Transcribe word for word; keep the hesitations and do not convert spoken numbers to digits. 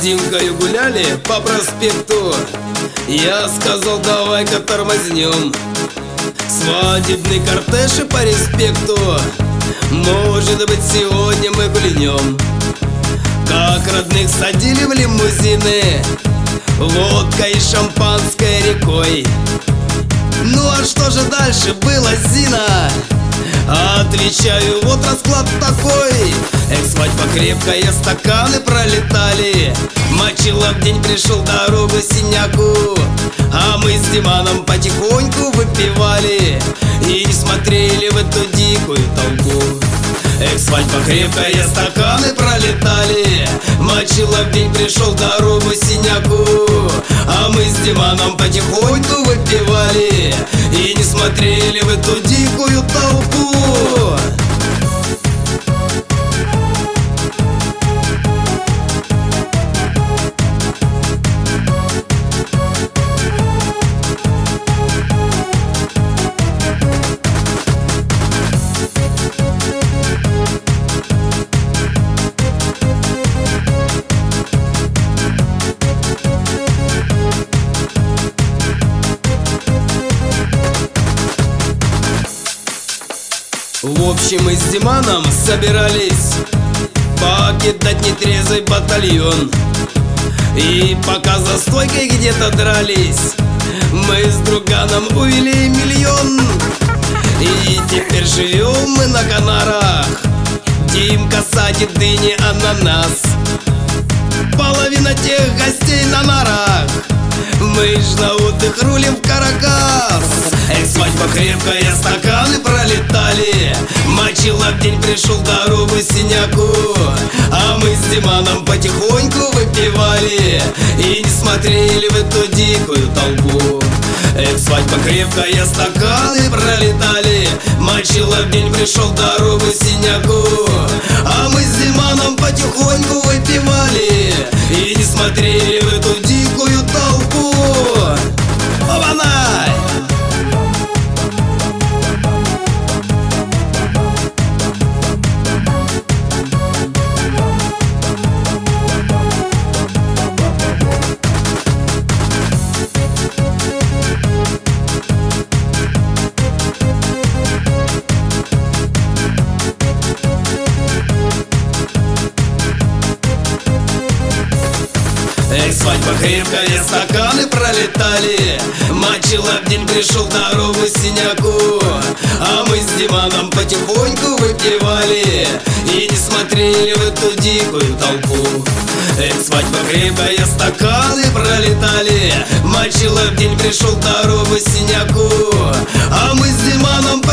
Димкою гуляли по проспекту. Я сказал, давай-ка тормознем. Свадебный кортеж и по респекту. Может быть, сегодня мы гульнем. Как родных садили в лимузины, водка и шампанское рекой. Ну а что же дальше было, Зина? Отвечаю, вот расклад такой. Эх, свадьба крепкая, стаканы пролетали. Мочила в день, пришел дорогу синяку. А мы с Диманом потихоньку выпивали и не смотрели в эту дикую толпу. Эх, свадьба крепкая, стаканы пролетали. Мочила в день, пришел дорогу синяку. А мы с Диманом потихоньку выпивали и не смотрели в эту дикую толпу. В общем, мы с Диманом собирались покидать нетрезвый батальон. И пока за стойкой где-то дрались, мы с друганом увели миллион. И теперь живем мы на Канарах. Димка садит дыни, ананас. Половина тех гостей на нарах. Мы ж на отдых рулим в Каракас. Эх, свадьба крепкая, стаканы пролетали. Мочила в день, пришел дорогу синяку. А мы с Диманом потихоньку выпивали и не смотрели в эту дикую толпу. Эх, свадьба крепкая, стаканы пролетали. Мочила в день, пришел дорогу синяку. А мы с Диманом потихоньку выпивали и не смотрели в эту дикую толпу. Обанай! Эх, свадьба крепкая, стаканы пролетали. Мочила в день, пришел дорогу синяку. А мы с Диманом потихоньку выпивали и не смотрели в эту дикую толпу. Эх, свадьба крепкая, стаканы пролетали. Мочила в день, пришел дорогу синяку. А мы с Диманом